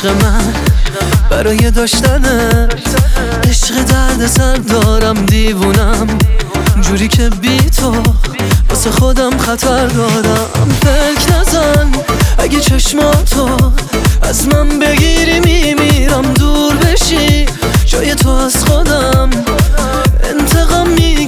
عشق من برای داشتنت، عشق درد سر دارم، دیوونم جوری که بی تو واسه خودم خطر دارم. فکر نزن اگه چشماتو از من بگیری میمیرم، دور بشی جای تو از خودم انتقام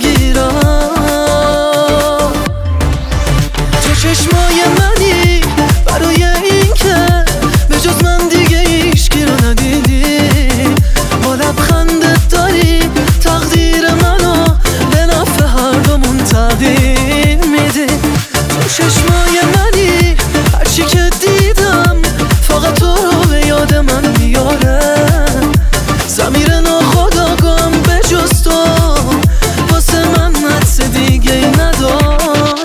میگیرم. تو چشمای منی برای این که به جز من دیگه هیچکی رو ندیدی، با لبخندت داری تقدیر منو به نفع هر دومون تغییر میدی. تو چشمای منی هرچی که دیدم فقط تو رو به یاد من میاره، ضمیر ناخودآگاهم به جز تو واسه من حدس دیگه نداره.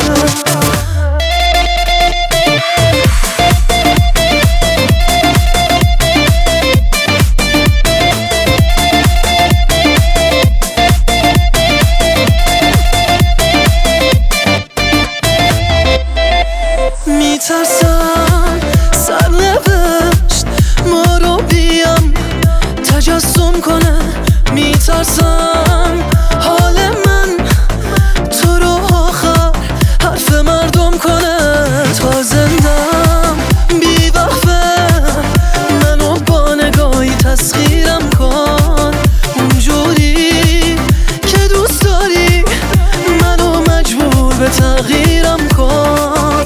میترسم سرنوشت ما رو بیام تجسم کنه، میترسم حال من تو رو آخر حرف مردم کنه. تا زندم بی وقفه منو با نگاهی تسخیرم کن، اونجوری که دوست داری منو مجبور به تغییرم کن.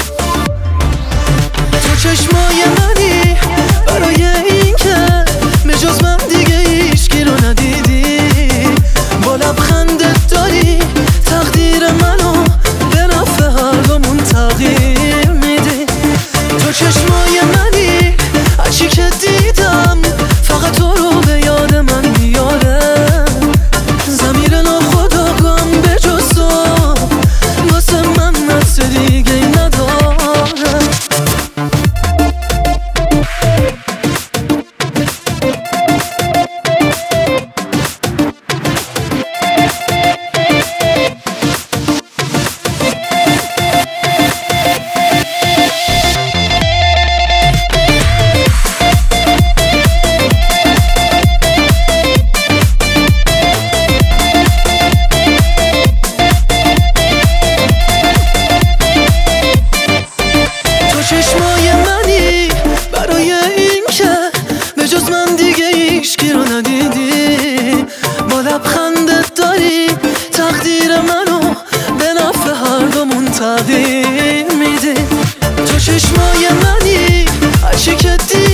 چشمای منی برای این که به جز من دیگه هیچکی رو ندیدی، با لبخندت داری تقدیر منو به نفع هر دومون تغییر میدی. تو چشمای منی هرچی که دیدم فقط تو رو به یاد من میاره، ضمیر ناخودآگاهم به جز تو واسه من حدس دیگه نداره. چشمای منی برای این که به جز من دیگه هیچکی رو ندیدی، با لبخندت داری تقدیر منو به نفع هر دومون تغییر میدی. تو چشمای منی هرچی که